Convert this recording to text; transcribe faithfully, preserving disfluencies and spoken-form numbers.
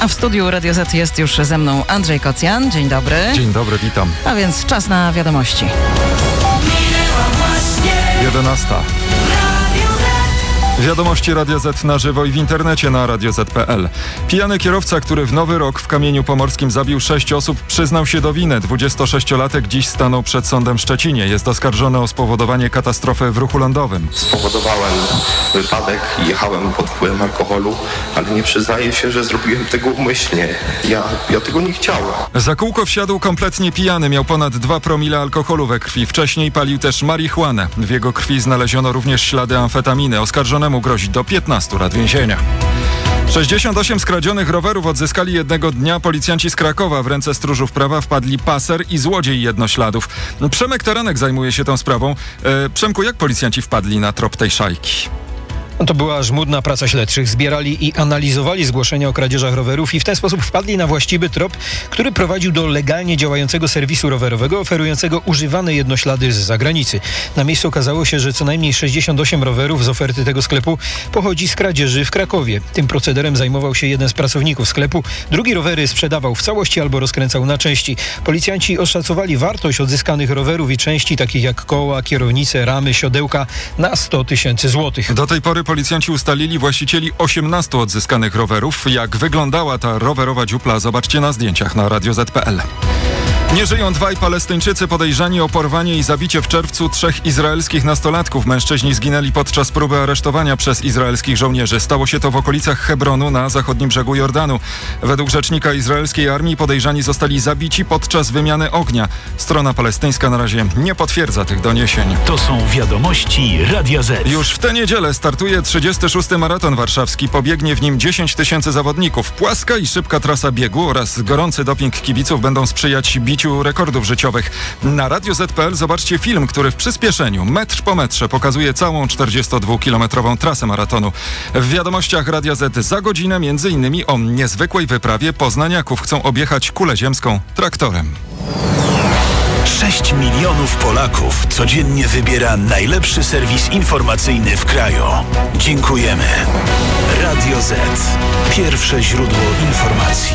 A w studiu Radio Z jest już ze mną Andrzej Kocjan. Dzień dobry. Dzień dobry, witam. A więc czas na wiadomości. jedenasta. Wiadomości Radia Z na żywo i w internecie na radio zet kropka pe el. Pijany kierowca, który w Nowy Rok w Kamieniu Pomorskim zabił sześć osób, przyznał się do winy. dwudziestosześciolatek dziś stanął przed sądem w Szczecinie. Jest oskarżony o spowodowanie katastrofy w ruchu lądowym. Spowodowałem wypadek i jechałem pod wpływem alkoholu, ale nie przyznaję się, że zrobiłem tego umyślnie. Ja, ja tego nie chciałem. Za kółko wsiadł kompletnie pijany. Miał ponad dwa promile alkoholu we krwi. Wcześniej palił też marihuanę. W jego krwi znaleziono również ślady amfetaminy. Oskarżonemu grozi do piętnastu lat więzienia. sześćdziesiąt osiem skradzionych rowerów odzyskali jednego dnia policjanci z Krakowa. W ręce stróżów prawa wpadli paser i złodziej jednośladów. Przemek Taranek zajmuje się tą sprawą. E, Przemku, jak policjanci wpadli na trop tej szajki? No to była żmudna praca śledczych. Zbierali i analizowali zgłoszenia o kradzieżach rowerów i w ten sposób wpadli na właściwy trop, który prowadził do legalnie działającego serwisu rowerowego oferującego używane jednoślady z zagranicy. Na miejscu okazało się, że co najmniej sześćdziesiąt osiem rowerów z oferty tego sklepu pochodzi z kradzieży w Krakowie. Tym procederem zajmował się jeden z pracowników sklepu. Drugi rowery sprzedawał w całości albo rozkręcał na części. Policjanci oszacowali wartość odzyskanych rowerów i części takich jak koła, kierownice, ramy, siodełka na sto tysięcy złotych. Do tej pory policjanci ustalili właścicieli osiemnastu odzyskanych rowerów. Jak wyglądała ta rowerowa dziupla, zobaczcie na zdjęciach na radio zet kropka pe el. Nie żyją dwaj Palestyńczycy podejrzani o porwanie i zabicie w czerwcu trzech izraelskich nastolatków. Mężczyźni zginęli podczas próby aresztowania przez izraelskich żołnierzy. Stało się to w okolicach Hebronu na zachodnim brzegu Jordanu. Według rzecznika izraelskiej armii podejrzani zostali zabici podczas wymiany ognia. Strona palestyńska na razie nie potwierdza tych doniesień. To są wiadomości Radia Z. Już w tę niedzielę startuje trzydziesty szósty maraton warszawski. Pobiegnie w nim dziesięć tysięcy zawodników. Płaska i szybka trasa biegu oraz gorący doping kibiców będą sprzyjać biciu rekordów życiowych. Na radio zet kropka pe el zobaczcie film, który w przyspieszeniu, metr po metrze, pokazuje całą czterdziestodwukilometrową trasę maratonu. W wiadomościach Radia Z za godzinę między innymi o niezwykłej wyprawie poznaniaków. Chcą objechać kulę ziemską traktorem. sześć milionów Polaków codziennie wybiera najlepszy serwis informacyjny w kraju. Dziękujemy. Radio Z. Pierwsze źródło informacji.